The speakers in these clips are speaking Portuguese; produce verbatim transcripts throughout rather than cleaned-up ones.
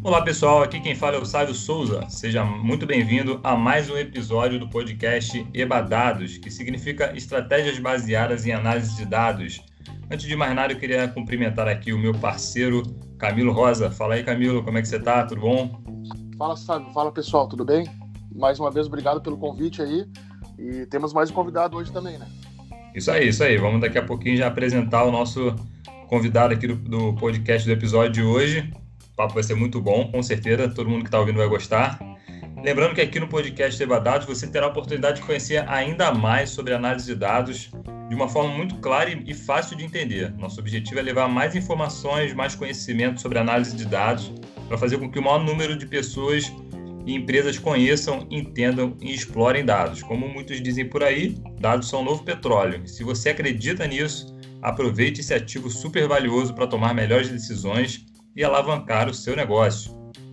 Olá pessoal, aqui quem fala é o Sávio Souza. Seja muito bem-vindo a mais um episódio do podcast EBADados, que significa Estratégias Baseadas em Análise de Dados. Antes de mais nada, eu queria cumprimentar aqui o meu parceiro Camilo Rosa. Fala aí, Camilo, como é que você tá? Tudo bom? Fala, Sávio. Fala, pessoal, tudo bem? Mais uma vez, obrigado pelo convite aí. E temos mais um convidado hoje também, né? Isso aí, isso aí. Vamos daqui a pouquinho já apresentar o nosso convidado aqui do, do podcast do episódio de hoje. O papo vai ser muito bom, com certeza, todo mundo que está ouvindo vai gostar. Lembrando que aqui no podcast EBADados você terá a oportunidade de conhecer ainda mais sobre análise de dados de uma forma muito clara e fácil de entender. Nosso objetivo é levar mais informações, mais conhecimento sobre análise de dados para fazer com que o maior número de pessoas e empresas conheçam, entendam e explorem dados. Como muitos dizem por aí, dados são o novo petróleo. E se você acredita nisso, aproveite esse ativo super valioso para tomar melhores decisões e alavancar o seu negócio.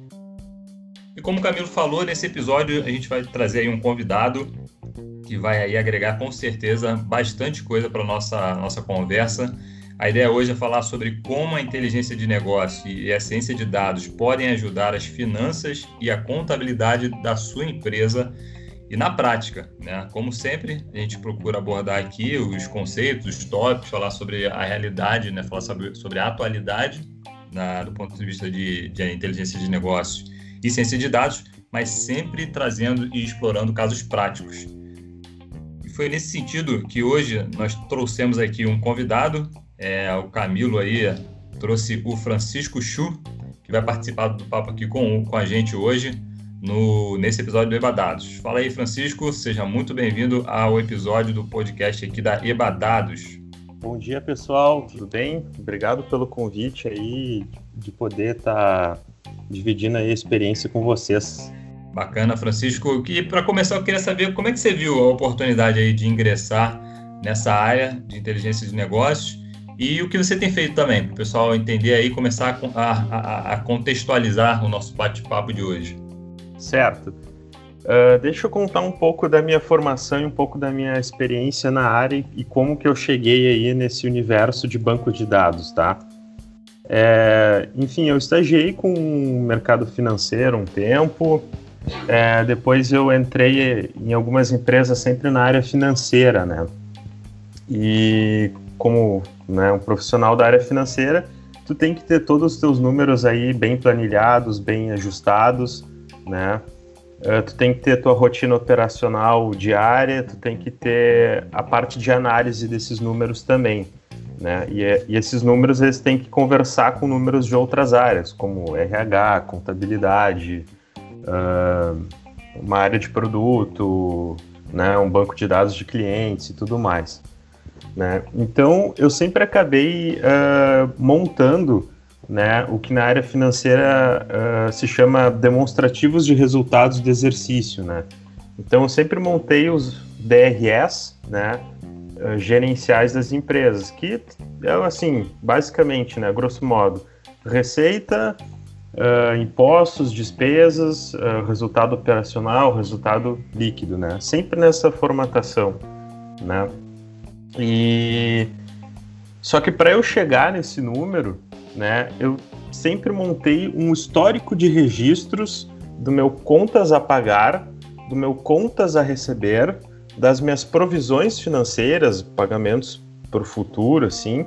E como o Camilo falou, nesse episódio a gente vai trazer aí um convidado que vai aí agregar com certeza bastante coisa para a nossa, nossa conversa. A ideia hoje é falar sobre como a inteligência de negócio e a ciência de dados podem ajudar as finanças e a contabilidade da sua empresa e na prática, né? Como sempre, a gente procura abordar aqui os conceitos, os tópicos, falar sobre a realidade, né? Falar sobre, sobre a atualidade Na, do ponto de vista de, de inteligência de negócios e ciência de dados, mas sempre trazendo e explorando casos práticos. E foi nesse sentido que hoje nós trouxemos aqui um convidado, é, o Camilo aí trouxe o Francisco Chu, que vai participar do papo aqui com, com a gente hoje, no, nesse episódio do EBADados. Fala aí, Francisco, seja muito bem-vindo ao episódio do podcast aqui da EBADados. Bom dia, pessoal, tudo bem? Obrigado pelo convite aí, de poder estar tá dividindo aí a experiência com vocês. Bacana, Francisco. E para começar, eu queria saber como é que você viu a oportunidade aí de ingressar nessa área de inteligência de negócios e o que você tem feito também, para o pessoal entender aí e começar a, a, a contextualizar o nosso bate-papo de hoje. Certo. Uh, deixa eu contar um pouco da minha formação e um pouco da minha experiência na área e como que eu cheguei aí nesse universo de banco de dados, tá? É, enfim, eu estagiei com o mercado financeiro um tempo, é, depois eu entrei em algumas empresas sempre na área financeira, né? E como, né, um profissional da área financeira, tu tem que ter todos os teus números aí bem planilhados, bem ajustados, né? Uh, tu tem que ter a tua rotina operacional diária, tu tem que ter a parte de análise desses números também, né? E, e esses números eles têm que conversar com números de outras áreas, como R H, contabilidade, uh, uma área de produto, né? Um banco de dados de clientes e tudo mais, né? Então, eu sempre acabei uh, montando, né, o que na área financeira uh, se chama demonstrativos de resultados de exercício, né? Então eu sempre montei os D R Es, né, uh, gerenciais das empresas, que é assim, basicamente, né, grosso modo, receita, uh, impostos, despesas, uh, resultado operacional, resultado líquido, né? Sempre nessa formatação, né? E só que para eu chegar nesse número, né, eu sempre montei um histórico de registros do meu contas a pagar, do meu contas a receber, das minhas provisões financeiras, pagamentos para o futuro, assim,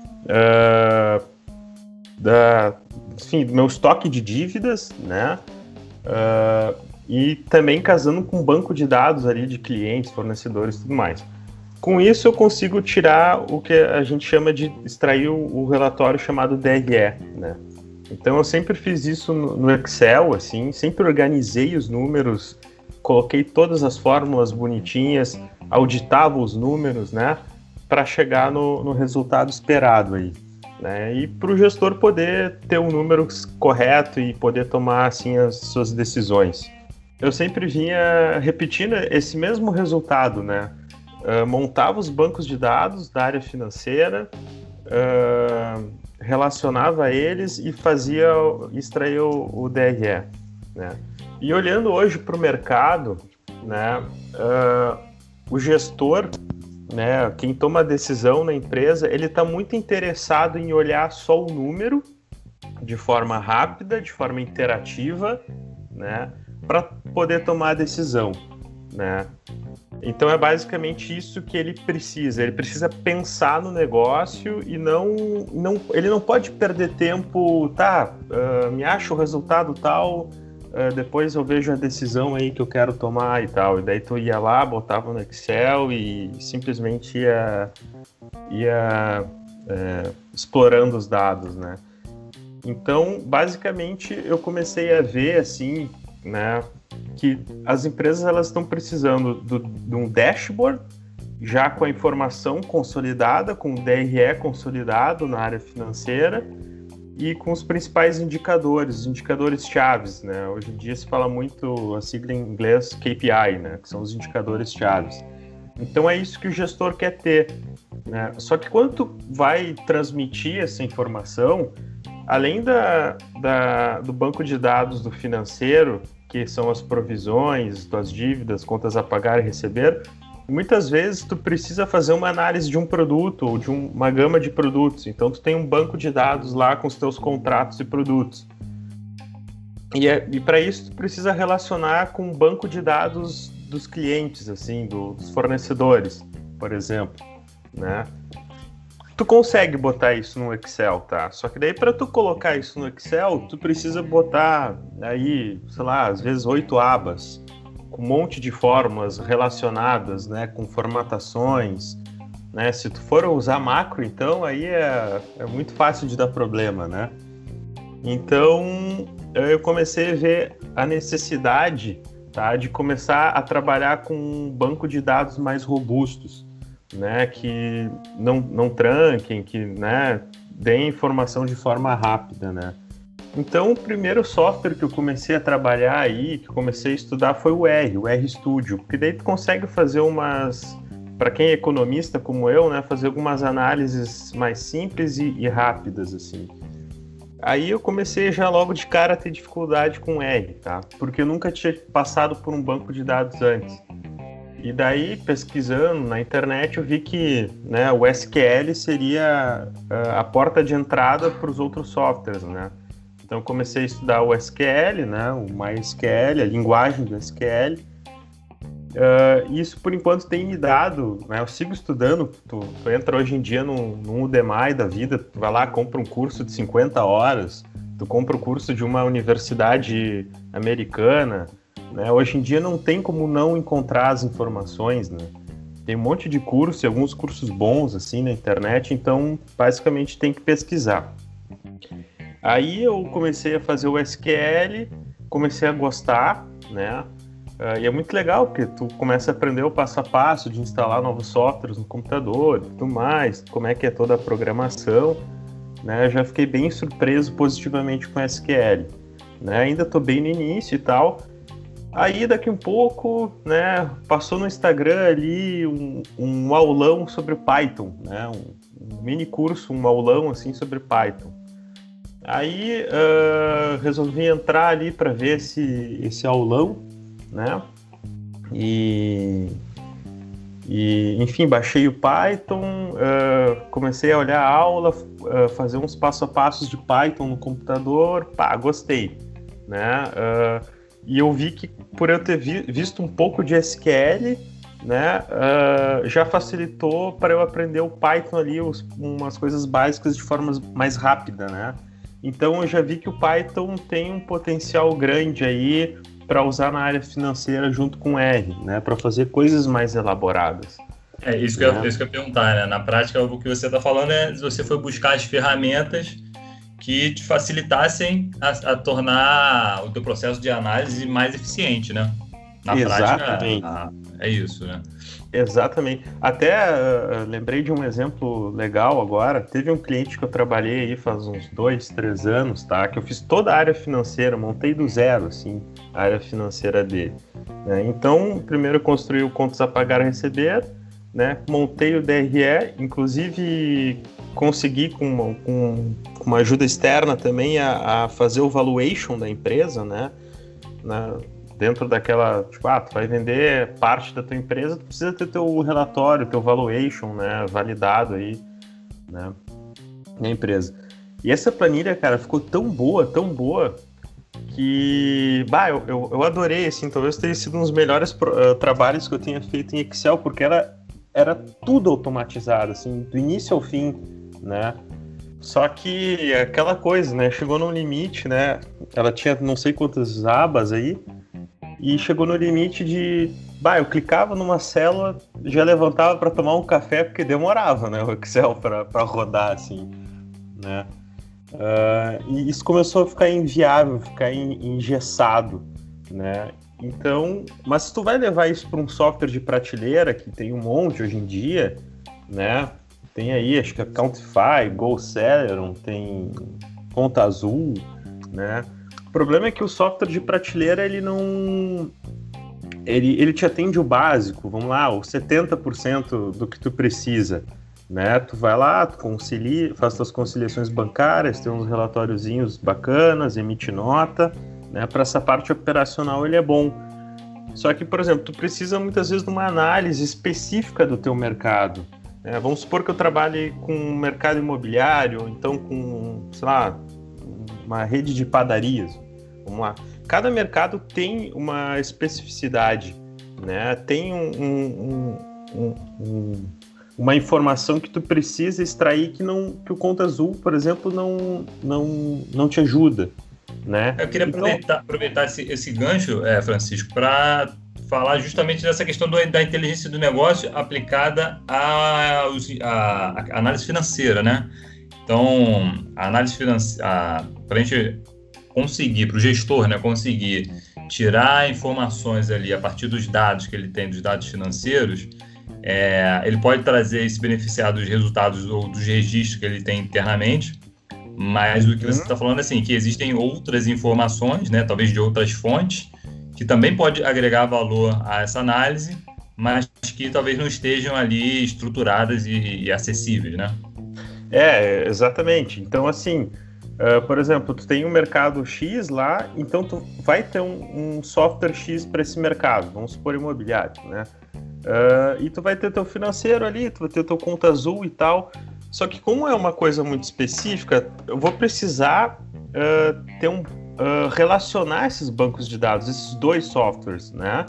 uh, da, enfim, do meu estoque de dívidas, né, uh, e também casando com um banco de dados ali de clientes, fornecedores e tudo mais. Com isso, eu consigo tirar o que a gente chama de extrair o, o relatório chamado D R E, né? Então, eu sempre fiz isso no, no Excel, assim, sempre organizei os números, coloquei todas as fórmulas bonitinhas, auditava os números, né? Para chegar no, no resultado esperado aí, né? E para o gestor poder ter um número correto e poder tomar, assim, as suas decisões. Eu sempre vinha repetindo esse mesmo resultado, né? Uh, montava os bancos de dados da área financeira, uh, relacionava eles e fazia, extraía o, o D R E, né? E olhando hoje para o mercado, né, uh, o gestor, né, quem toma a decisão na empresa, ele está muito interessado em olhar só o número de forma rápida, de forma interativa, né, para poder tomar a decisão, né? Então é basicamente isso que ele precisa. Ele precisa pensar no negócio e não, não ele não pode perder tempo. Tá, uh, me acha o resultado tal, uh, depois eu vejo a decisão aí que eu quero tomar e tal. E daí tu ia lá, botava no Excel e simplesmente ia, ia uh, explorando os dados, né? Então, basicamente, eu comecei a ver assim, né, que as empresas elas estão precisando do, de um dashboard já com a informação consolidada, com o D R E consolidado na área financeira e com os principais indicadores, os indicadores chaves, né? Hoje em dia se fala muito a sigla em inglês K P I, né? Que são os indicadores chaves. Então é isso que o gestor quer ter, né? Só que quando tu vai transmitir essa informação, além da, da, do banco de dados do financeiro, que são as provisões, das dívidas, contas a pagar e receber, muitas vezes tu precisa fazer uma análise de um produto ou de um, uma gama de produtos. Então tu tem um banco de dados lá com os teus contratos e produtos. E, é, e para isso tu precisa relacionar com um banco de dados dos clientes, assim, do, dos fornecedores, por exemplo, né? Tu consegue botar isso no Excel, tá? Só que daí para tu colocar isso no Excel, tu precisa botar aí, sei lá, às vezes oito abas, com um monte de fórmulas relacionadas, né, com formatações, né? Se tu for usar macro, então aí é, é muito fácil de dar problema, né? Então eu comecei a ver a necessidade, tá, de começar a trabalhar com um banco de dados mais robustos, né, que não, não tranquem, que, né, deem informação de forma rápida, né. Então, o primeiro software que eu comecei a trabalhar aí, que eu comecei a estudar, foi o R, o RStudio, porque daí tu consegue fazer umas, para quem é economista como eu, né, fazer algumas análises mais simples e, e rápidas, assim. Aí eu comecei já logo de cara a ter dificuldade com R, tá, porque eu nunca tinha passado por um banco de dados antes. E daí, pesquisando na internet, eu vi que, né, o S Q L seria a, a porta de entrada para os outros softwares, né? Então, eu comecei a estudar o S Q L, né, o MySQL, a linguagem do S Q L. Uh, isso, por enquanto, tem me dado, né, eu sigo estudando. Tu, tu entra hoje em dia num, num Udemy da vida, tu vai lá, compra um curso de cinquenta horas, tu compra o curso de uma universidade americana, né? Hoje em dia não tem como não encontrar as informações, né? Tem um monte de curso e alguns cursos bons assim na internet, então basicamente tem que pesquisar. Aí eu comecei a fazer o S Q L, comecei a gostar, né? Uh, e é muito legal porque tu começa a aprender o passo a passo de instalar novos softwares no computador e tudo mais, como é que é toda a programação, né? Eu já fiquei bem surpreso positivamente com o S Q L, né? Ainda estou bem no início e tal. Aí daqui um pouco, né, passou no Instagram ali um, um aulão sobre Python, né, um, um mini curso, um aulão assim sobre Python. Aí uh, resolvi entrar ali para ver esse, esse aulão, né, e, e enfim, baixei o Python, uh, comecei a olhar a aula, uh, fazer uns passo a passos de Python no computador, pá, gostei, né, uh, e eu vi que por eu ter vi, visto um pouco de S Q L, né, uh, já facilitou para eu aprender o Python ali, os, umas coisas básicas de forma mais rápida, né? Então eu já vi que o Python tem um potencial grande aí para usar na área financeira junto com R, né, para fazer coisas mais elaboradas. É isso que, né? eu, isso que eu ia perguntar, né? Na prática, o que você está falando é se você foi buscar as ferramentas que te facilitassem a, a tornar o teu processo de análise mais eficiente, né? Na Exatamente. prática, é isso, né? Exatamente. Até uh, lembrei de um exemplo legal agora. Teve um cliente que eu trabalhei aí faz uns dois, três anos, tá? Que eu fiz toda a área financeira, montei do zero, assim, a área financeira dele, né? Então, primeiro eu construí o contas a pagar e receber, né? Montei o D R E, inclusive consegui com uma, com uma ajuda externa também a, a fazer o valuation da empresa, né? Na, dentro daquela, tipo, ah, tu vai vender parte da tua empresa, tu precisa ter teu relatório, teu valuation, né, validado aí, né, na empresa. E essa planilha, cara, ficou tão boa, tão boa, que, bah, eu, eu, eu adorei, assim, talvez tenha sido um dos melhores uh, trabalhos que eu tenha feito em Excel, porque era, era tudo automatizado, assim, do início ao fim, né? Só que aquela coisa, né, chegou num limite, né, ela tinha não sei quantas abas aí, e chegou no limite de, bah, eu clicava numa célula, já levantava para tomar um café, porque demorava, né, o Excel para rodar, assim, né. Uh, e isso começou a ficar inviável, ficar engessado, né? Então, mas se tu vai levar isso para um software de prateleira, que tem um monte hoje em dia, né? Tem aí, acho que a Countify, GoCeleron, tem Conta Azul, né? O problema é que o software de prateleira, ele não... Ele, ele te atende o básico, vamos lá, o setenta por cento do que tu precisa, né? Tu vai lá, tu concilia, faz tuas conciliações bancárias, tem uns relatóriozinhos bacanas, emite nota, né? Para essa parte operacional ele é bom. Só que, por exemplo, tu precisa muitas vezes de uma análise específica do teu mercado, né? Vamos supor que eu trabalhe com o mercado imobiliário, ou então com, sei lá, uma rede de padarias. Vamos lá. Cada mercado tem uma especificidade, né? Tem um, um, um, um uma informação que tu precisa extrair que, não, que o Conta Azul, por exemplo, não, não, não te ajuda, né? Eu queria então... aproveitar, aproveitar esse, esse gancho, é, Francisco, para falar justamente dessa questão do, da inteligência do negócio aplicada à, à, à análise financeira, né? Então, a análise financeira, para a gente conseguir, para o gestor, né, conseguir tirar informações ali a partir dos dados que ele tem, dos dados financeiros, É, ele pode trazer esse beneficiar dos resultados ou dos registros que ele tem internamente, mas o que você está falando é assim, que existem outras informações, né, talvez de outras fontes, que também pode agregar valor a essa análise, mas que talvez não estejam ali estruturadas e, e acessíveis, né? É, exatamente. Então, assim, uh, por exemplo, tu tem um mercado X lá, então tu vai ter um, um software X para esse mercado, vamos supor imobiliário, né? Uh, e tu vai ter teu financeiro ali, tu vai ter teu Conta Azul e tal. Só que como é uma coisa muito específica, eu vou precisar uh, ter um, uh, relacionar esses bancos de dados, esses dois softwares, né?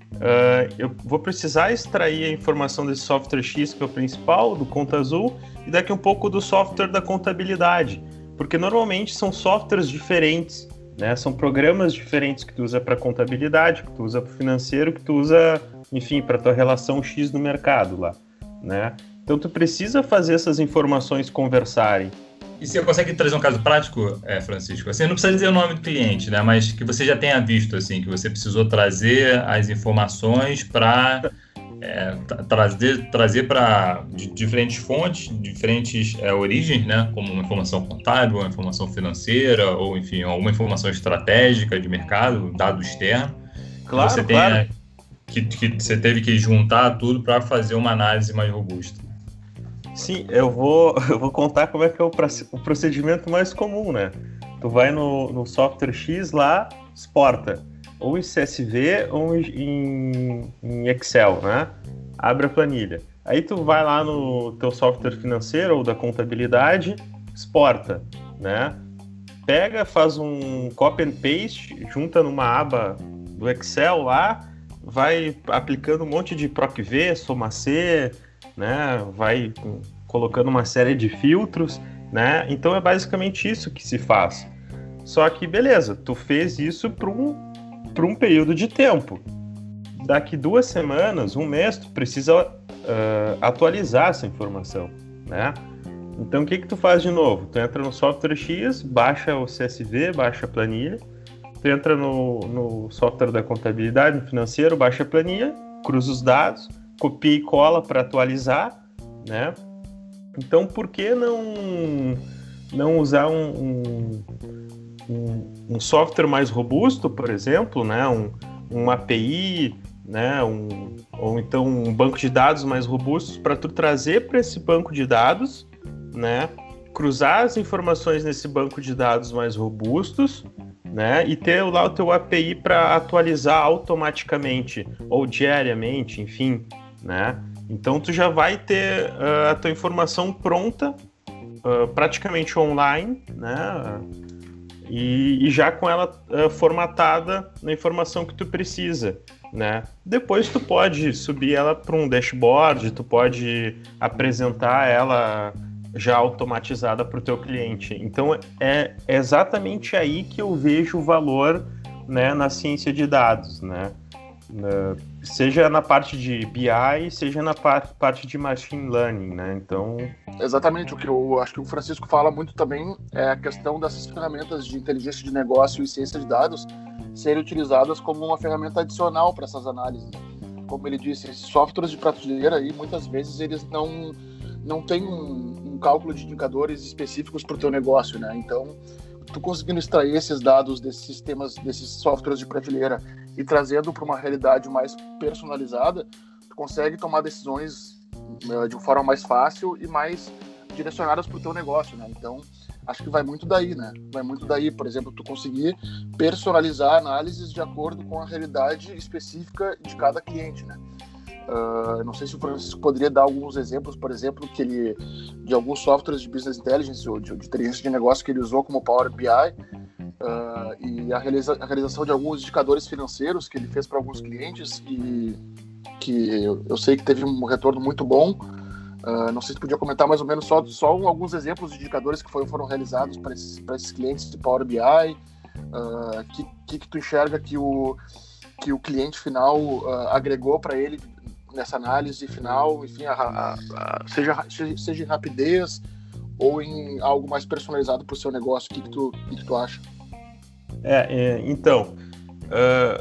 Uh, eu vou precisar extrair a informação desse software X, que é o principal, do Conta Azul, e daqui um pouco do software da contabilidade, porque normalmente são softwares diferentes, né? São programas diferentes que tu usa para contabilidade, que tu usa para financeiro, que tu usa, enfim, para tua relação X no mercado lá, né? Então tu precisa fazer essas informações conversarem. E você consegue trazer um caso prático, é, Francisco? Assim, não precisa dizer o nome do cliente, né? Mas que você já tenha visto, assim, que você precisou trazer as informações para é, trazer, trazer para diferentes fontes, diferentes é, origens, né? Como uma informação contábil, uma informação financeira, ou enfim, alguma informação estratégica de mercado, dado externo. Claro, que você claro. tenha, que, que você teve que juntar tudo para fazer uma análise mais robusta. Sim, eu vou, eu vou contar como é que é o, o procedimento mais comum, né? Tu vai no, no software X lá, exporta, ou em C S V ou em, em Excel, né? Abre a planilha. Aí tu vai lá no teu software financeiro ou da contabilidade, exporta, né? Pega, faz um copy and paste, junta numa aba do Excel lá, vai aplicando um monte de proc V, soma C, né? Vai colocando uma série de filtros, né? Então é basicamente isso que se faz. Só que beleza, tu fez isso para um, para um período de tempo. Daqui duas semanas, um mês, tu precisa uh, atualizar essa informação, né? Então o que que tu faz de novo? Tu entra no software X, baixa o C S V, baixa a planilha. Tu entra no, no software da contabilidade, no financeiro, baixa a planilha, cruza os dados, copia e cola para atualizar, né? Então, por que não, não usar um, um, um software mais robusto, por exemplo, né? um, um A P I, né? um, ou então um banco de dados mais robustos para tu trazer para esse banco de dados, né? Cruzar as informações nesse banco de dados mais robustos, né? E ter lá o teu A P I para atualizar automaticamente ou diariamente, enfim, né? Então tu já vai ter uh, a tua informação pronta uh, praticamente online, né? E, e já com ela uh, formatada na informação que tu precisa, né? Depois tu pode subir ela para um dashboard, tu pode apresentar ela já automatizada para o teu cliente. Então é, é exatamente aí que eu vejo o valor, né, na ciência de dados, né? Na, seja na parte de B I, seja na par, parte de machine learning, né? Então exatamente, o que eu acho que o Francisco fala muito também é a questão dessas ferramentas de inteligência de negócio e ciência de dados serem utilizadas como uma ferramenta adicional para essas análises. Como ele disse, esses softwares de prateleira aí, muitas vezes eles não, não têm um, um cálculo de indicadores específicos para o teu negócio, né? Então, tu conseguindo extrair esses dados desses sistemas, desses softwares de prateleira e trazendo para uma realidade mais personalizada, tu consegue tomar decisões de uma forma mais fácil e mais direcionadas para o teu negócio, né? Então, acho que vai muito daí, né? Vai muito daí, por exemplo, tu conseguir personalizar análises de acordo com a realidade específica de cada cliente, né? Uh, não sei se o Francisco poderia dar alguns exemplos, por exemplo, que ele, de alguns softwares de Business Intelligence ou de, de inteligência de negócio que ele usou como Power B I, uh, e a, realiza, a realização de alguns indicadores financeiros que ele fez para alguns clientes e que eu, eu sei que teve um retorno muito bom. Uh, não sei se podia comentar mais ou menos só, só alguns exemplos de indicadores que foram, foram realizados para esses, para esses clientes de Power B I, uh, que, que, que tu enxerga que o, que o cliente final uh, agregou para ele nessa análise final, enfim, a, a, a, seja, seja em rapidez ou em algo mais personalizado para o seu negócio. O que, que, tu, que, que tu acha? É, é então, uh,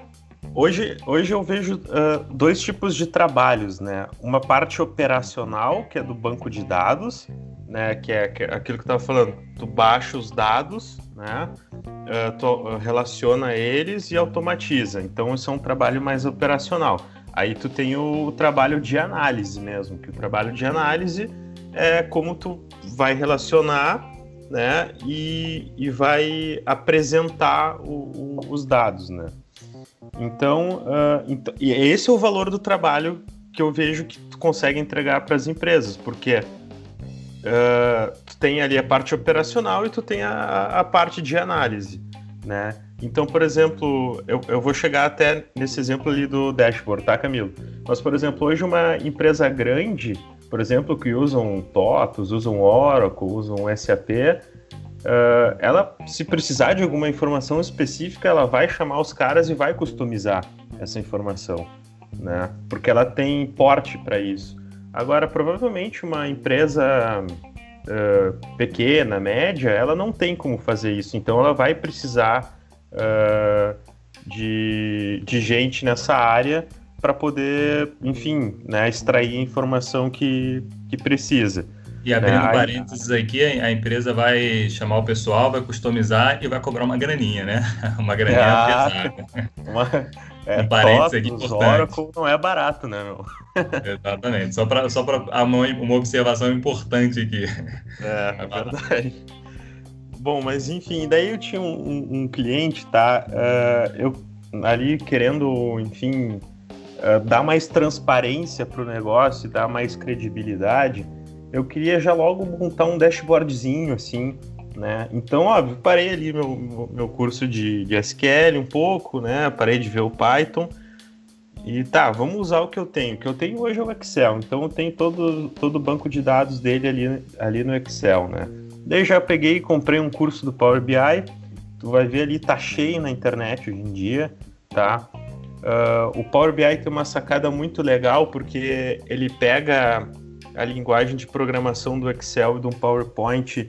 hoje, hoje eu vejo uh, dois tipos de trabalhos, né? Uma parte operacional, que é do banco de dados, né? Que é, que é aquilo que eu estava falando, tu baixa os dados, né? Uh, tu uh, relaciona eles e automatiza. Então, isso é um trabalho mais operacional. Aí tu tem o trabalho de análise mesmo, que o trabalho de análise é como tu vai relacionar, né, e, e vai apresentar o, o, os dados, né. Então, uh, então, e esse é o valor do trabalho que eu vejo que tu consegue entregar para as empresas, porque uh, tu tem ali a parte operacional e tu tem a, a parte de análise, né. Então, por exemplo, eu, eu vou chegar até nesse exemplo ali do dashboard, tá, Camilo? Mas, por exemplo, hoje uma empresa grande, por exemplo, que usam TOTOS, usam Oracle, usam S A P, uh, ela, se precisar de alguma informação específica, ela vai chamar os caras e vai customizar essa informação, né? Porque ela tem porte para isso. Agora, provavelmente uma empresa uh, pequena, média, ela não tem como fazer isso, então ela vai precisar Uh, de, de gente nessa área para poder, enfim, né, extrair a informação que, que precisa. E abrindo né? parênteses aqui, a empresa vai chamar o pessoal, vai customizar e vai cobrar uma graninha, né? Uma graninha ah, pesada. Uma, é, um parênteses aqui TOTOS, importante. Oracle não é barato, né, meu? Exatamente. Só para só para uma observação importante aqui. É, é verdade. Bom, mas enfim, daí eu tinha um, um, um cliente, tá? Uh, eu ali querendo, enfim, uh, dar mais transparência para o negócio, dar mais credibilidade, eu queria já logo montar um dashboardzinho, assim, né? Então, óbvio, parei ali meu, meu curso de, de S Q L um pouco, né? Parei de ver o Python e tá, vamos usar o que eu tenho. O que eu tenho hoje é o Excel, então eu tenho todo, todo o banco de dados dele ali, ali no Excel, né? Daí já peguei e comprei um curso do Power B I, tu vai ver ali, tá cheio na internet hoje em dia, tá? Uh, o Power B I tem uma sacada muito legal, porque ele pega a linguagem de programação do Excel e do PowerPoint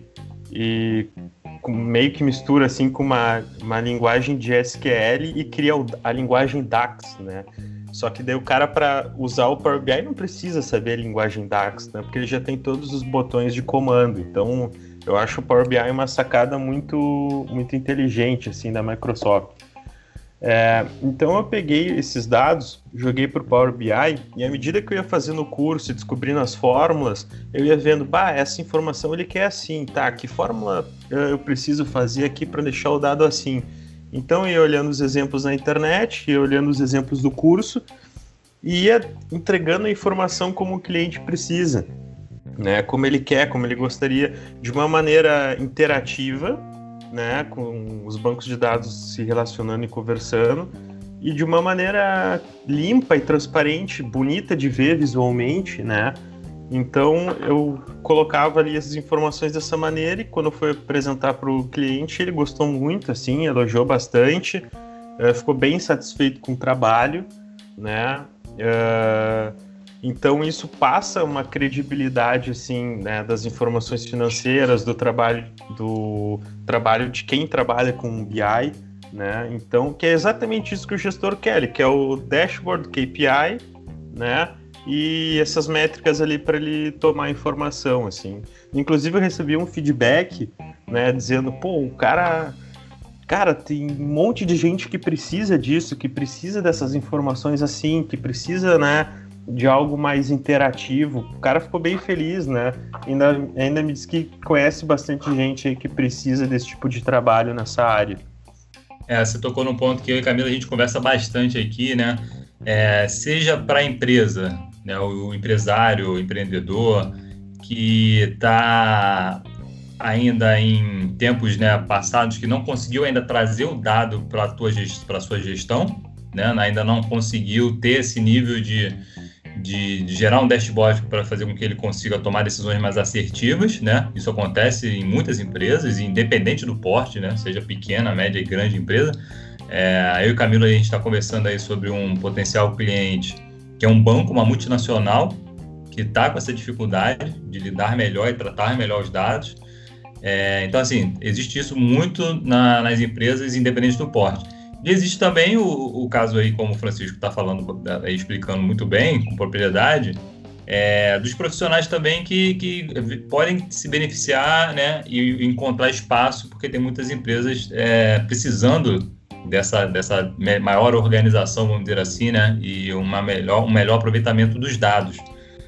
e meio que mistura assim com uma, uma linguagem de S Q L e cria a linguagem DAX, né? Só que daí o cara, para usar o Power B I, não precisa saber a linguagem DAX, né? Porque ele já tem todos os botões de comando, então eu acho o Power B I uma sacada muito, muito inteligente, assim, da Microsoft. É, então eu peguei esses dados, joguei para o Power B I, e à medida que eu ia fazendo o curso e descobrindo as fórmulas, eu ia vendo, bah, essa informação ele quer assim, tá, que fórmula eu preciso fazer aqui para deixar o dado assim? Então eu ia olhando os exemplos na internet, ia olhando os exemplos do curso, e ia entregando a informação como o cliente precisa. né, como ele quer, como ele gostaria, de uma maneira interativa, né, com os bancos de dados se relacionando e conversando, e de uma maneira limpa e transparente, bonita de ver visualmente, né? Então eu colocava ali essas informações dessa maneira, e quando eu fui apresentar para o cliente, ele gostou muito, assim, elogiou bastante, uh, ficou bem satisfeito com o trabalho, né? Uh, então isso passa uma credibilidade, assim, né, das informações financeiras, do trabalho, do trabalho de quem trabalha com B I, né? Então, que é exatamente isso que o gestor quer, ele quer o dashboard, K P I, né? E essas métricas ali para ele tomar informação, assim. Inclusive eu recebi um feedback, né, dizendo, pô, o cara, cara, tem um monte de gente que precisa disso, que precisa dessas informações assim, que precisa, né, de algo mais interativo. O cara ficou bem feliz, né? Ainda, ainda me disse que conhece bastante gente aí que precisa desse tipo de trabalho nessa área. É, você tocou num ponto que eu e Camila a gente conversa bastante aqui, né? É, seja para a empresa, né, o empresário, o empreendedor que está ainda em tempos, né, passados, que não conseguiu ainda trazer o dado para a sua gestão, né, ainda não conseguiu ter esse nível de, de, de gerar um dashboard para fazer com que ele consiga tomar decisões mais assertivas, né? Isso acontece em muitas empresas, independente do porte, né, seja pequena, média e grande empresa. É, eu e Camilo, a gente está conversando aí sobre um potencial cliente que é um banco, uma multinacional, que está com essa dificuldade de lidar melhor e tratar melhor os dados. É, então, assim, existe isso muito na, nas empresas, independente do porte. E existe também o, o caso aí, como o Francisco está falando, explicando muito bem, com propriedade, é, dos profissionais também que, que podem se beneficiar, né, e encontrar espaço, porque tem muitas empresas é, precisando dessa, dessa maior organização, vamos dizer assim, né, e uma melhor, um melhor aproveitamento dos dados.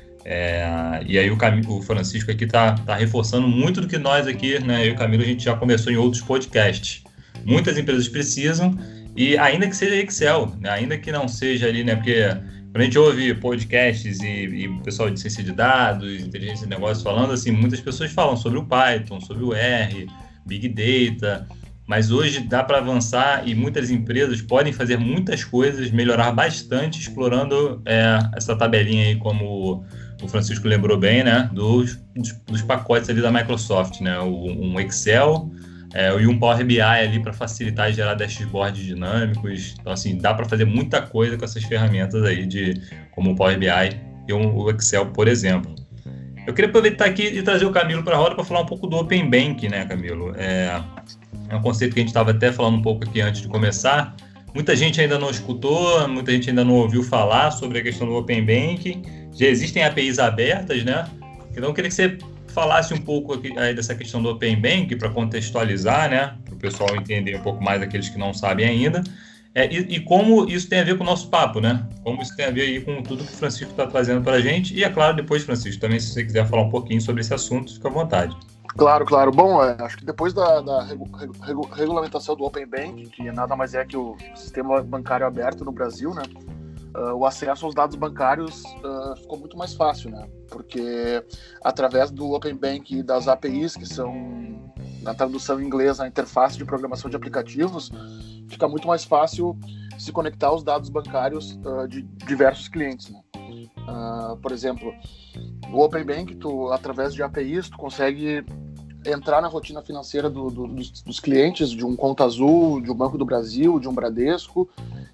É, e aí o, Cam... o Francisco aqui está tá reforçando muito do que nós aqui, né, eu e o Camilo, a gente já conversou em outros podcasts. Muitas empresas precisam, e ainda que seja Excel, né, ainda que não seja ali, né, porque quando a gente ouve podcasts e, e o pessoal de ciência de dados, inteligência de negócios falando, assim, muitas pessoas falam sobre o Python, sobre o R, Big Data, mas hoje dá para avançar e muitas empresas podem fazer muitas coisas, melhorar bastante, explorando é, essa tabelinha aí, como o Francisco lembrou bem, né, dos, dos pacotes ali da Microsoft, né, um Excel é, e um Power B I ali para facilitar e gerar dashboards dinâmicos. Então, assim, dá para fazer muita coisa com essas ferramentas aí, de, como o Power B I e o Excel, por exemplo. Eu queria aproveitar aqui e trazer o Camilo para a roda para falar um pouco do Open Bank, né, Camilo? É, é um conceito que a gente estava até falando um pouco aqui antes de começar. Muita gente ainda não escutou, muita gente ainda não ouviu falar sobre a questão do Open Bank. Já existem A P Is abertas, né? Então, eu queria que você falasse um pouco aqui, aí, dessa questão do Open Bank, para contextualizar, né? Para o pessoal entender um pouco mais, aqueles que não sabem ainda. É, e, e como isso tem a ver com o nosso papo, né? Como isso tem a ver aí com tudo que o Francisco está trazendo para a gente. E, é claro, depois, Francisco, também, se você quiser falar um pouquinho sobre esse assunto, fica à vontade. Claro, claro. Bom, é, acho que depois da, da regu, regu, regulamentação do Open Bank, que nada mais é que o sistema bancário aberto no Brasil, né? Uh, o acesso aos dados bancários uh, ficou muito mais fácil, né? Porque através do Open Bank e das A P Is, que são, na tradução em inglês, a interface de programação de aplicativos, fica muito mais fácil se conectar aos dados bancários uh, de diversos clientes, né? Uh, por exemplo, no Open Bank, tu, através de A P Is, tu consegue entrar na rotina financeira do, do, dos, dos clientes de um Conta Azul, de um Banco do Brasil, de um Bradesco,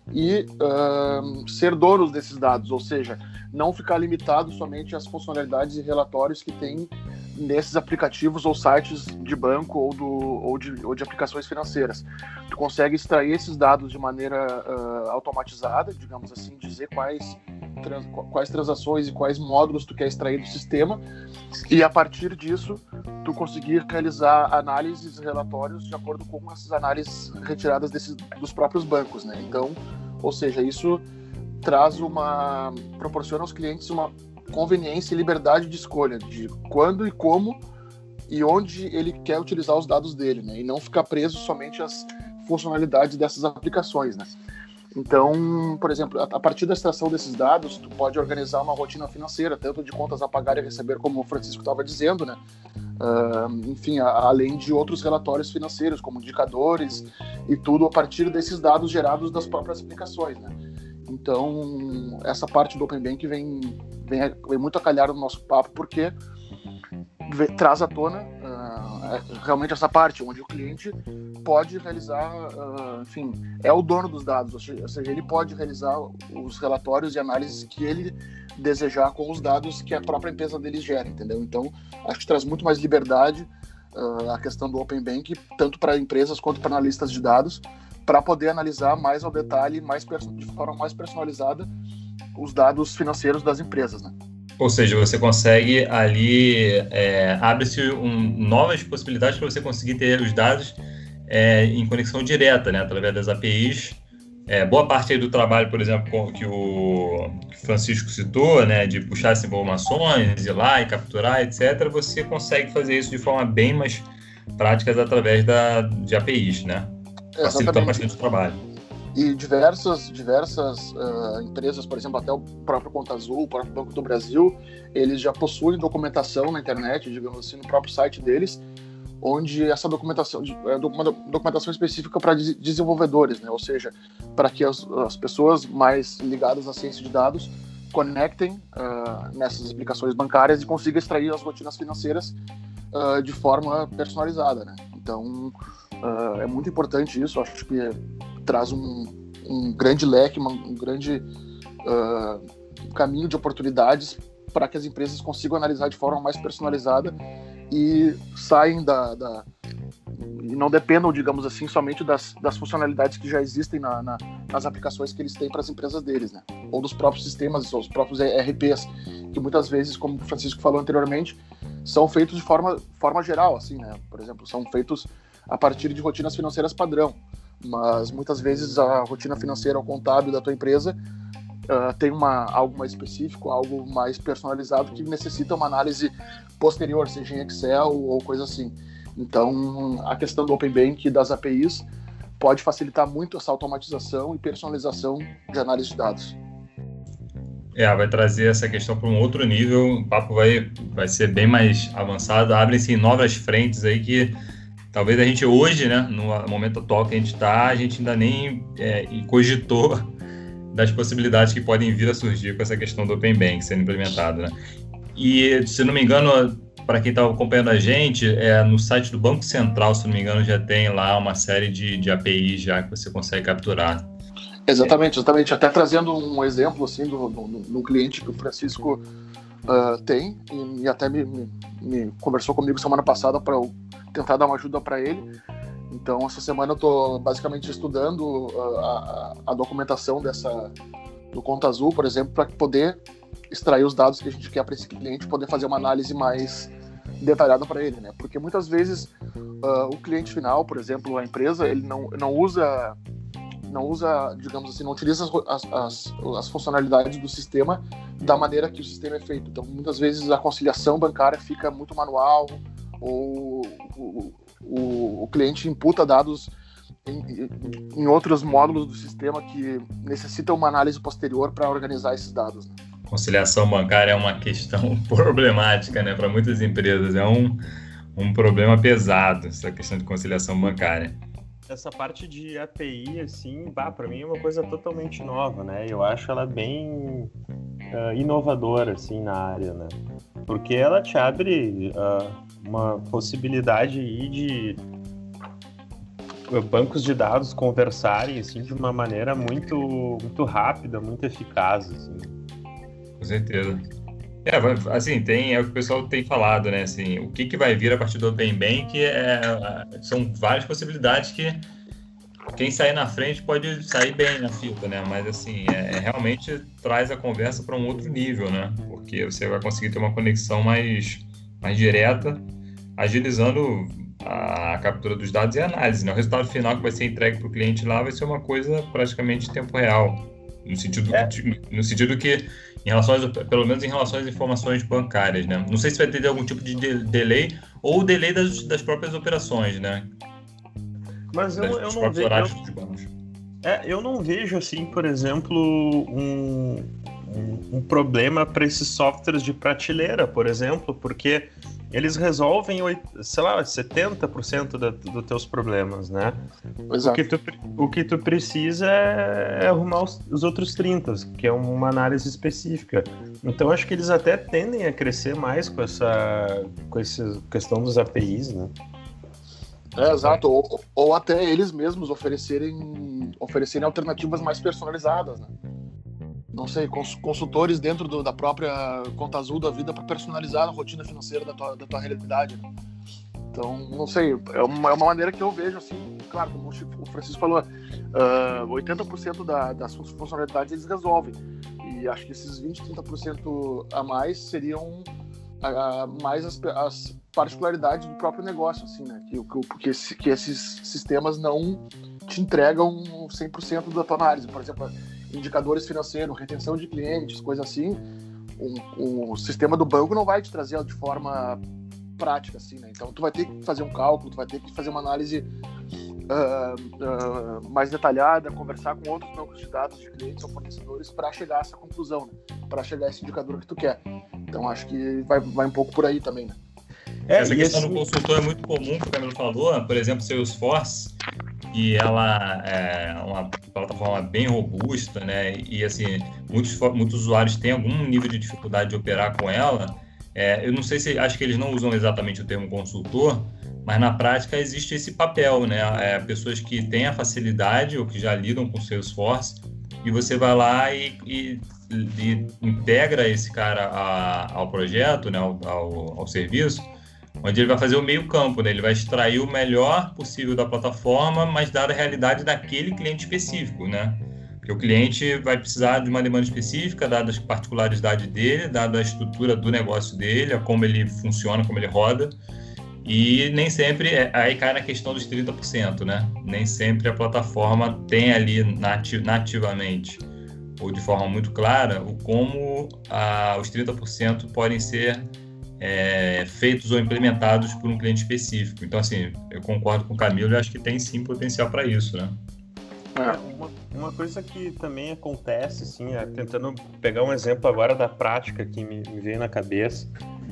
e uh, ser donos desses dados, ou seja, não ficar limitado somente às funcionalidades e relatórios que tem nesses aplicativos ou sites de banco ou, do, ou, de, ou de aplicações financeiras. Tu consegue extrair esses dados de maneira uh, automatizada, digamos assim, dizer quais, trans, quais transações e quais módulos tu quer extrair do sistema, e a partir disso tu conseguir realizar análises e relatórios de acordo com essas análises retiradas desses, dos próprios bancos, né? Então, ou seja, isso traz uma, proporciona aos clientes uma conveniência e liberdade de escolha de quando e como e onde ele quer utilizar os dados dele, né? E não ficar preso somente às funcionalidades dessas aplicações, né? Então, por exemplo, a partir da extração desses dados, tu pode organizar uma rotina financeira, tanto de contas a pagar e receber, como o Francisco estava dizendo, né? Uh, enfim, a, além de outros relatórios financeiros, como indicadores e tudo a partir desses dados gerados das próprias aplicações, né? Então, essa parte do Open Bank vem, vem, vem muito a calhar no nosso papo, porque vem, traz à tona uh, realmente essa parte, onde o cliente pode realizar, uh, enfim, é o dono dos dados, ou seja, ele pode realizar os relatórios e análises que ele desejar com os dados que a própria empresa dele gera, entendeu? Então, acho que traz muito mais liberdade uh, a questão do Open Bank, tanto para empresas quanto para analistas de dados, para poder analisar mais ao detalhe, mais de forma mais personalizada, os dados financeiros das empresas, né? Ou seja, você consegue ali, é, abre-se um, novas possibilidades para você conseguir ter os dados é, em conexão direta, né, através das A P Is. É, boa parte aí do trabalho, por exemplo, que o Francisco citou, né, de puxar essas informações, ir lá e capturar, etcétera, você consegue fazer isso de forma bem mais prática através da, de A P Is, né? Facilitando bastante o trabalho. E diversas, diversas uh, empresas, por exemplo, até o próprio Conta Azul, o próprio Banco do Brasil, eles já possuem documentação na internet, digamos assim, no próprio site deles, onde essa documentação é uma documentação específica para desenvolvedores, né? Ou seja, para que as, as pessoas mais ligadas à ciência de dados conectem uh, nessas aplicações bancárias e consigam extrair as rotinas financeiras uh, de forma personalizada, né? Então, uh, é muito importante isso, acho que traz um, um grande leque, uma, um grande uh, caminho de oportunidades para que as empresas consigam analisar de forma mais personalizada e saem da, da e não dependam, digamos assim, somente das, das funcionalidades que já existem na, na, nas aplicações que eles têm para as empresas deles, né? Ou dos próprios sistemas, ou os próprios E R Ps, que muitas vezes, como o Francisco falou anteriormente, são feitos de forma, forma geral, assim, né? Por exemplo, são feitos a partir de rotinas financeiras padrão, mas muitas vezes a rotina financeira ou contábil da tua empresa Uh, tem uma, algo mais específico, algo mais personalizado que necessita uma análise posterior, seja em Excel ou coisa assim. Então, a questão do Open Bank e das A P Is pode facilitar muito essa automatização e personalização de análise de dados. É, vai trazer essa questão para um outro nível, o papo vai, vai ser bem mais avançado, abrem-se novas frentes aí que talvez a gente hoje, né, no momento atual que a gente está, a gente ainda nem é, cogitou das possibilidades que podem vir a surgir com essa questão do Open Bank sendo implementado, né? E, se não me engano, para quem está acompanhando a gente, é, no site do Banco Central, se não me engano, já tem lá uma série de, de A P Is já que você consegue capturar. Exatamente, exatamente. Até trazendo um exemplo assim do, do, do cliente que o Francisco uh, tem e, e até me, me, me conversou comigo semana passada para eu tentar dar uma ajuda para ele. Então, essa semana eu estou basicamente estudando a, a, a documentação dessa, do Conta Azul, por exemplo, para poder extrair os dados que a gente quer para esse cliente, poder fazer uma análise mais detalhada para ele, né? Porque muitas vezes uh, o cliente final, por exemplo, a empresa, ele não, não usa, não usa, digamos assim, não utiliza as, as, as funcionalidades do sistema da maneira que o sistema é feito. Então, muitas vezes a conciliação bancária fica muito manual, ou o, o, o cliente imputa dados em, em outros módulos do sistema que necessitam uma análise posterior para organizar esses dados, né? Conciliação bancária é uma questão problemática, né, para muitas empresas. É um, um problema pesado, essa questão de conciliação bancária. Essa parte de A P I, assim, para mim é uma coisa totalmente nova, né? Eu acho ela bem uh, inovadora, assim, na área, né? Porque ela te abre uh, uma possibilidade aí de bancos de dados conversarem, assim, de uma maneira muito, muito rápida, muito eficaz, assim. Com certeza. É, assim, tem, é o que o pessoal tem falado, né? Assim, o que, que vai vir a partir do Open Bank é, são várias possibilidades que quem sair na frente pode sair bem na fita, né? Mas, assim, é, realmente traz a conversa para um outro nível, né? Porque você vai conseguir ter uma conexão mais, mais direta, agilizando a captura dos dados e a análise, né? O resultado final que vai ser entregue para o cliente lá vai ser uma coisa praticamente em tempo real. No sentido, é. que, no sentido que, em relação às, pelo menos em relação às informações bancárias, né? Não sei se vai ter algum tipo de, de delay ou delay das, das próprias operações, né? Mas eu, das, eu não vejo. Eu, É, eu não vejo, assim, por exemplo, um, um, um problema para esses softwares de prateleira, por exemplo, porque eles resolvem, sei lá, setenta por cento da, dos teus problemas, né? Exato. O que tu, o que tu precisa é arrumar os, os outros trinta, que é uma análise específica. Então, acho que eles até tendem a crescer mais com essa, com essa questão dos A P Is, né? É, exato. Ou, ou até eles mesmos oferecerem, oferecerem alternativas mais personalizadas, né? Não sei, consultores dentro do, da própria Conta Azul da vida para personalizar a rotina financeira da tua, da tua realidade, né? Então, não sei, é uma, é uma maneira que eu vejo, assim, claro, como o Francisco falou, uh, oitenta por cento da, das funcionalidades eles resolvem, e acho que esses vinte, trinta por cento a mais seriam uh, mais as, as particularidades do próprio negócio, assim, né, que, que, que, que esses sistemas não te entregam cem por cento da tua análise, por exemplo, indicadores financeiros, retenção de clientes, coisa assim, um, um sistema do banco não vai te trazer de forma prática, assim, né? Então tu vai ter que fazer um cálculo, tu vai ter que fazer uma análise uh, uh, mais detalhada, conversar com outros bancos de dados de clientes ou fornecedores para chegar a essa conclusão, né? Para chegar a esse indicador que tu quer. Então acho que vai, vai um pouco por aí também, né? É, essa questão esse... do consultor é muito comum, que o Camilo falou, por exemplo, Salesforce, e ela é uma plataforma bem robusta, né? E assim, muitos, muitos usuários têm algum nível de dificuldade de operar com ela. É, eu não sei se, acho que eles não usam exatamente o termo consultor, mas na prática existe esse papel, né? É, pessoas que têm a facilidade ou que já lidam com Salesforce, e você vai lá e, e, e integra esse cara a, ao projeto, né? ao, ao, ao serviço, onde ele vai fazer o meio campo, né? Ele vai extrair o melhor possível da plataforma, mas dada a realidade daquele cliente específico, né? Porque o cliente vai precisar de uma demanda específica, dadas as particularidades dele, dada a estrutura do negócio dele, a como ele funciona, como ele roda, e nem sempre, aí cai na questão dos trinta por cento, né? Nem sempre a plataforma tem ali nati- nativamente, ou de forma muito clara, o como a, os trinta por cento podem ser é, feitos ou implementados por um cliente específico. Então, assim, eu concordo com o Camilo e acho que tem sim potencial para isso, né? É, uma, uma coisa que também acontece, assim, é, tentando pegar um exemplo agora da prática que me, me veio na cabeça.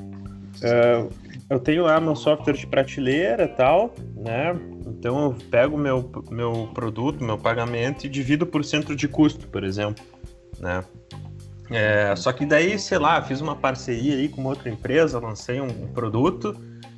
Uh, eu tenho lá meu software de prateleira e tal, né? Então eu pego meu, meu produto, meu pagamento e divido por centro de custo, por exemplo, né? É, só que daí, sei lá, fiz uma parceria aí com uma outra empresa, lancei um, um produto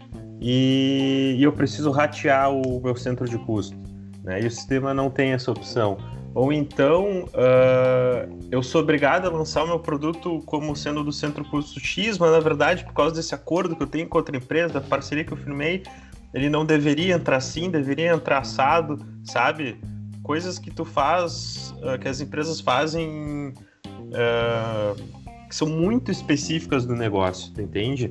e, e eu preciso ratear o meu centro de custo, né? E o sistema não tem essa opção. Ou então, uh, eu sou obrigado a lançar o meu produto como sendo do centro custo X, mas na verdade, por causa desse acordo que eu tenho com outra empresa, da parceria que eu firmei, ele não deveria entrar assim, deveria entrar assado, sabe? Coisas que tu faz, uh, que as empresas fazem, uh, que são muito específicas do negócio, tu entende?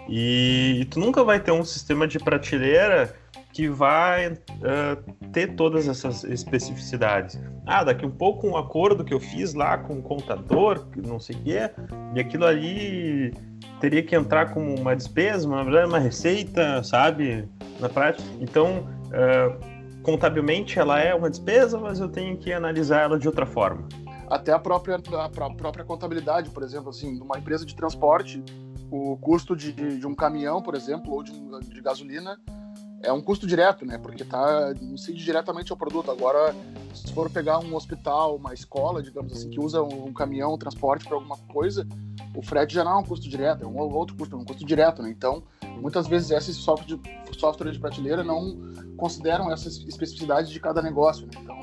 E, e tu nunca vai ter um sistema de prateleira que vai uh, ter todas essas especificidades. Ah, daqui um pouco um acordo que eu fiz lá com o contador, não sei o quê, e aquilo ali teria que entrar como uma despesa, uma, uma receita, sabe? Na prática. Então, uh, contabilmente ela é uma despesa, mas eu tenho que analisar ela de outra forma. Até a própria, a própria contabilidade, por exemplo, assim, numa empresa de transporte, o custo de, de um caminhão, por exemplo, ou de, de gasolina, é um custo direto, né? Porque tá, incide diretamente ao produto. Agora, se for pegar um hospital, uma escola, digamos assim, que usa um caminhão, um transporte para alguma coisa, o frete já não é um custo direto, é um outro custo, é um custo direto, né? Então, muitas vezes esses software de, software de prateleira não consideram essas especificidades de cada negócio, né? Então,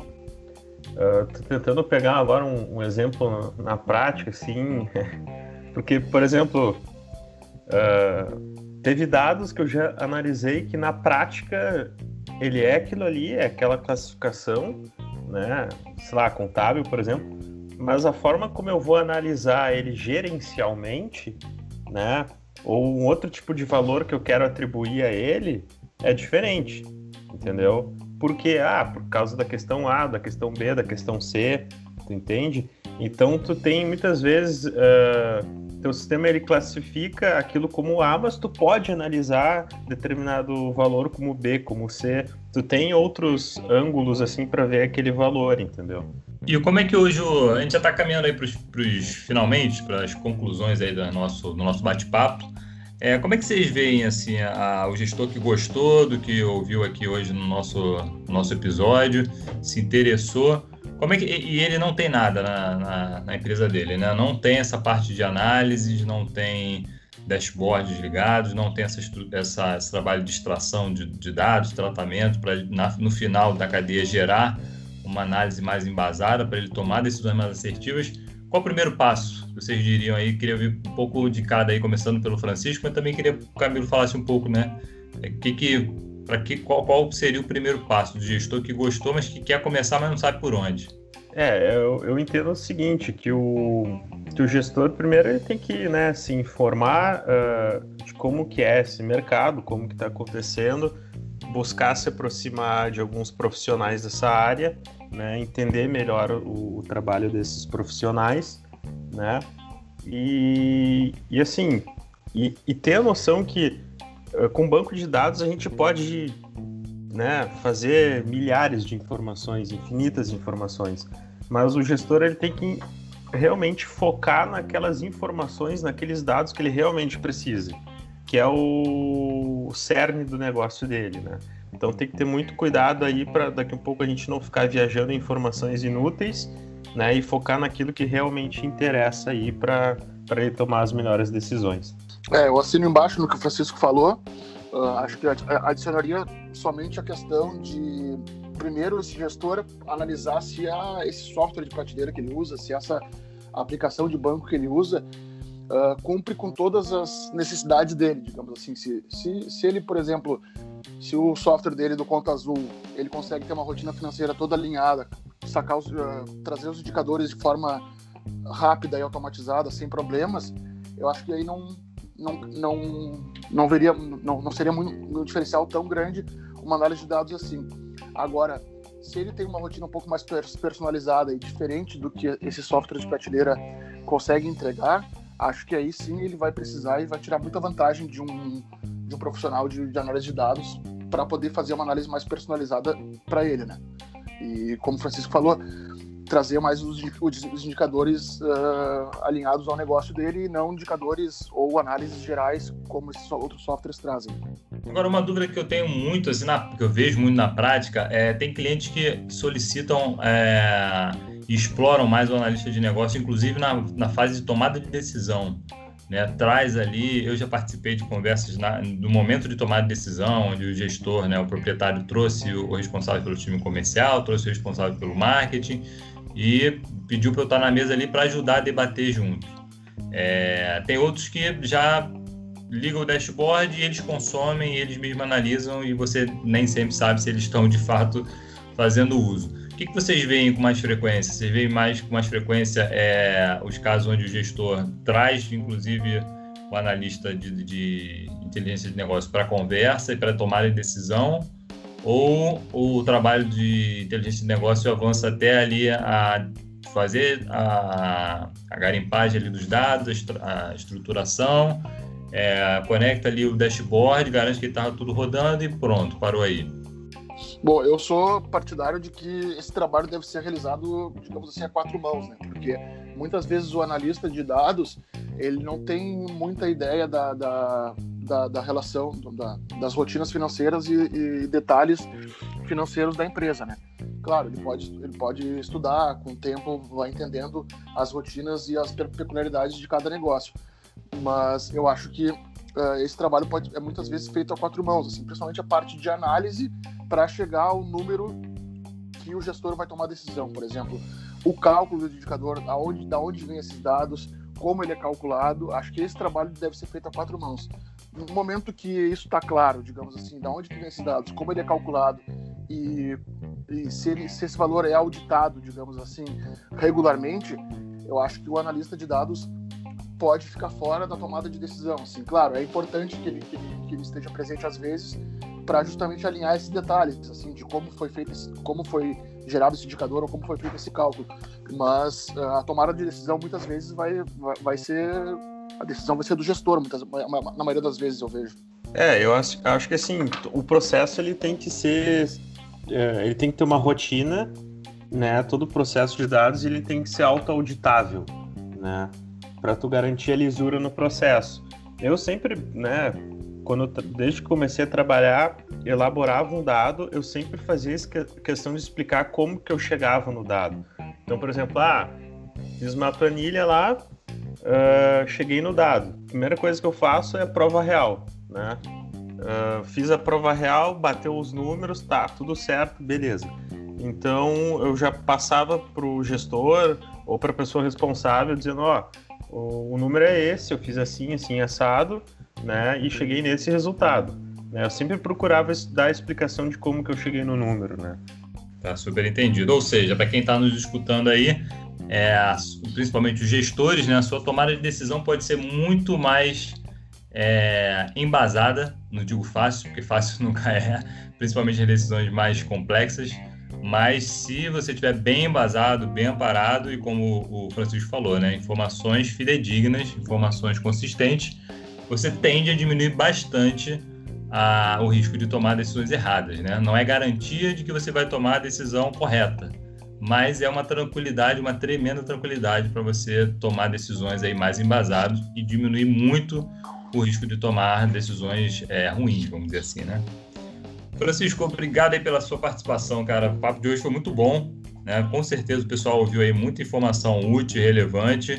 uh, tô tentando pegar agora um, um exemplo na, na prática, assim, porque, por exemplo, uh, teve dados que eu já analisei que na prática ele é aquilo ali, é aquela classificação, né, sei lá, contábil, por exemplo, mas a forma como eu vou analisar ele gerencialmente, né, ou um outro tipo de valor que eu quero atribuir a ele é diferente, entendeu? Porque, ah, por causa da questão A, da questão B, da questão C, tu entende? Então, tu tem muitas vezes, uh, teu sistema ele classifica aquilo como A, mas tu pode analisar determinado valor como B, como C. Tu tem outros ângulos assim para ver aquele valor, entendeu? E como é que hoje, o... a gente já está caminhando aí para os finalmente, para as conclusões aí do nosso, do nosso bate-papo. É, como é que vocês veem assim, a, o gestor que gostou do que ouviu aqui hoje no nosso, no nosso episódio, se interessou? Como é que, e ele não tem nada na, na, na empresa dele, né? Não tem essa parte de análise, não tem dashboards ligados, não tem essa, essa, esse trabalho de extração de, de dados, tratamento, para no final da cadeia gerar uma análise mais embasada para ele tomar decisões mais assertivas. Qual o primeiro passo que vocês diriam aí? Queria ouvir um pouco de cada aí, começando pelo Francisco, mas também queria que o Camilo falasse um pouco, né? Que, que, pra que, qual, qual seria o primeiro passo do gestor que gostou, mas que quer começar, mas não sabe por onde? É, eu, eu entendo o seguinte, que o, que o gestor, primeiro, ele tem que, né, se informar uh, de como que é esse mercado, como que está acontecendo, buscar se aproximar de alguns profissionais dessa área, né, entender melhor o, o trabalho desses profissionais, né, e, e assim, e, e ter a noção que uh, com banco de dados a gente pode, né, fazer milhares de informações, infinitas informações, mas o gestor ele tem que realmente focar naquelas informações, naqueles dados que ele realmente precisa, que é o, o cerne do negócio dele, né? Então tem que ter muito cuidado aí para daqui a pouco a gente não ficar viajando em informações inúteis, né, e focar naquilo que realmente interessa aí para para ele tomar as melhores decisões. É, eu assino embaixo no que o Francisco falou. Uh, acho que adicionaria somente a questão de, primeiro, esse gestor analisar se a, esse software de prateleira que ele usa, se essa aplicação de banco que ele usa uh, cumpre com todas as necessidades dele, digamos assim. Se, se, se ele, por exemplo, se o software dele do Conta Azul, ele consegue ter uma rotina financeira toda alinhada, sacar os, uh, trazer os indicadores de forma rápida e automatizada, sem problemas, eu acho que aí não... Não, não, não, veria, não, não seria muito, um diferencial tão grande uma análise de dados assim. Agora, se ele tem uma rotina um pouco mais personalizada e diferente do que esse software de prateleira consegue entregar, acho que aí sim ele vai precisar e vai tirar muita vantagem de um, de um profissional de, de análise de dados para poder fazer uma análise mais personalizada para ele, né? E como o Francisco falou, trazer mais os, os indicadores uh, alinhados ao negócio dele e não indicadores ou análises gerais como esses outros softwares trazem. Agora, uma dúvida que eu tenho muito, assim, na, que eu vejo muito na prática, é tem clientes que solicitam é, e exploram mais o analista de negócio, inclusive na, na fase de tomada de decisão, né? Traz ali, eu já participei de conversas na, no momento de tomada de decisão, onde o gestor, né, o proprietário trouxe o, o responsável pelo time comercial, trouxe o responsável pelo marketing, e pediu para eu estar na mesa ali para ajudar a debater junto. É, tem outros que já ligam o dashboard e eles consomem, eles mesmos analisam e você nem sempre sabe se eles estão de fato fazendo uso. O que, que vocês veem com mais frequência? Vocês veem mais com mais frequência é, os casos onde o gestor traz, inclusive, o analista de, de inteligência de negócio para conversa e para tomar a decisão? Ou o trabalho de inteligência de negócio avança até ali a fazer a, a garimpagem ali dos dados, a estruturação, é, conecta ali o dashboard, garante que está tudo rodando e pronto, parou aí. Bom, eu sou partidário de que esse trabalho deve ser realizado, digamos assim, a quatro mãos, né? Porque muitas vezes o analista de dados, ele não tem muita ideia da, da, da, da relação, da, das rotinas financeiras e, e detalhes financeiros da empresa, né? Claro, ele pode, ele pode estudar, com o tempo vai entendendo as rotinas e as peculiaridades de cada negócio. Mas eu acho que uh, esse trabalho pode, é muitas vezes feito a quatro mãos, assim, principalmente a parte de análise para chegar ao número que o gestor vai tomar decisão. Por exemplo, o cálculo do indicador, aonde, da onde vem esses dados, como ele é calculado. Acho que esse trabalho deve ser feito a quatro mãos. No momento que isso está claro, digamos assim, da onde vem esses dados, como ele é calculado e, e se, ele, se esse valor é auditado, digamos assim, regularmente, eu acho que o analista de dados pode ficar fora da tomada de decisão. Assim, claro, é importante que ele, que ele, que ele esteja presente às vezes para justamente alinhar esses detalhes, assim, de como foi feito, como foi gerado esse indicador ou como foi feito esse cálculo. Mas a tomada de decisão muitas vezes vai, vai, vai ser... A decisão vai ser do gestor, muitas, na maioria das vezes eu vejo. É, eu acho, acho que assim, o processo ele tem que ser... É, ele tem que ter uma rotina, né? Todo o processo de dados ele tem que ser auto-auditável, né? Para tu garantir a lisura no processo. Eu sempre, né, quando, desde que comecei a trabalhar, elaborava um dado, eu sempre fazia essa questão de explicar como que eu chegava no dado. Então, por exemplo, ah, fiz uma planilha lá, uh, cheguei no dado. A primeira coisa que eu faço é a prova real, né? Uh, fiz a prova real, bateu os números, tá, tudo certo, beleza. Então, eu já passava para o gestor ou para a pessoa responsável, dizendo, ó, o, o número é esse, eu fiz assim, assim, assado, né, e cheguei nesse resultado. Né? Eu sempre procurava dar a explicação de como que eu cheguei no número, né. Tá super entendido. Ou seja, para quem está nos escutando aí, é, principalmente os gestores, né, a sua tomada de decisão pode ser muito mais é, embasada, não digo fácil, porque fácil nunca é, principalmente em decisões mais complexas, mas se você estiver bem embasado, bem amparado e como o Francisco falou, né, informações fidedignas, informações consistentes, você tende a diminuir bastante a, o risco de tomar decisões erradas, né? Não é garantia de que você vai tomar a decisão correta, mas é uma tranquilidade, uma tremenda tranquilidade para você tomar decisões aí mais embasadas e diminuir muito o risco de tomar decisões é, ruins, vamos dizer assim, né? Francisco, obrigado aí pela sua participação, cara. O papo de hoje foi muito bom, né? Com certeza o pessoal ouviu aí muita informação útil e relevante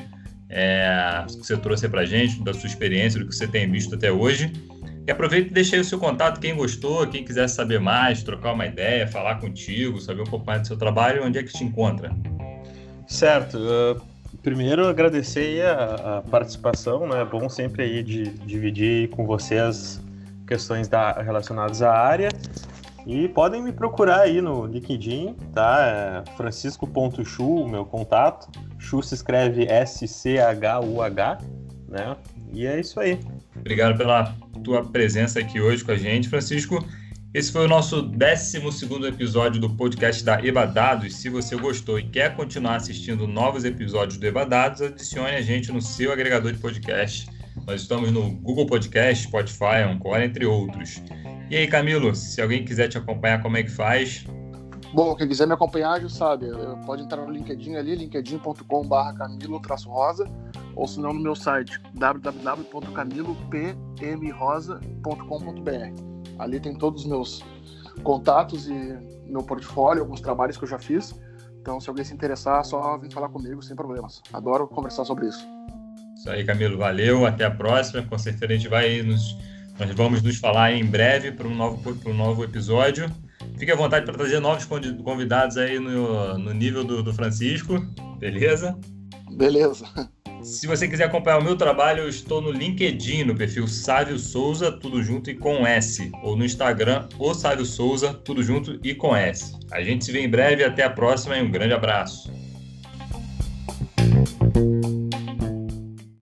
é, que você trouxe aí pra gente, da sua experiência, do que você tem visto até hoje. E aproveita e deixa aí o seu contato, quem gostou, quem quiser saber mais, trocar uma ideia, falar contigo, saber um pouco mais do seu trabalho, onde é que te encontra? Certo. Uh, primeiro, agradecer a, a participação, né? É bom sempre aí de dividir com vocês questões da, relacionadas à área, e podem me procurar aí no LinkedIn, tá? É francisco ponto chu, o meu contato. Chu se escreve S C H U H, né? E é isso aí. Obrigado pela tua presença aqui hoje com a gente, Francisco. Esse foi o nosso décimo segundo episódio do podcast da EBADados. Se você gostou e quer continuar assistindo novos episódios do EBADados, adicione a gente no seu agregador de podcast. Nós estamos no Google Podcast, Spotify, Anchor, entre outros. E aí, Camilo, se alguém quiser te acompanhar, como é que faz? Bom, quem quiser me acompanhar já sabe, pode entrar no LinkedIn ali, linkedin ponto com barra camilo rosa, ou se não no meu site, w w w ponto camilo p m rosa ponto com ponto b r. Ali tem todos os meus contatos e meu portfólio, alguns trabalhos que eu já fiz. Então, se alguém se interessar, só vem falar comigo, sem problemas. Adoro conversar sobre isso. Isso aí, Camilo, valeu, até a próxima. Com certeza a gente vai nos, nós vamos nos falar em breve para um novo, para um novo episódio. Fique à vontade para trazer novos convidados aí no, no nível do, do Francisco, beleza? Beleza. Se você quiser acompanhar o meu trabalho, eu estou no LinkedIn, no perfil Sávio Souza, tudo junto e com S, ou no Instagram, o Sávio Souza, tudo junto e com S. A gente se vê em breve, até a próxima e um grande abraço.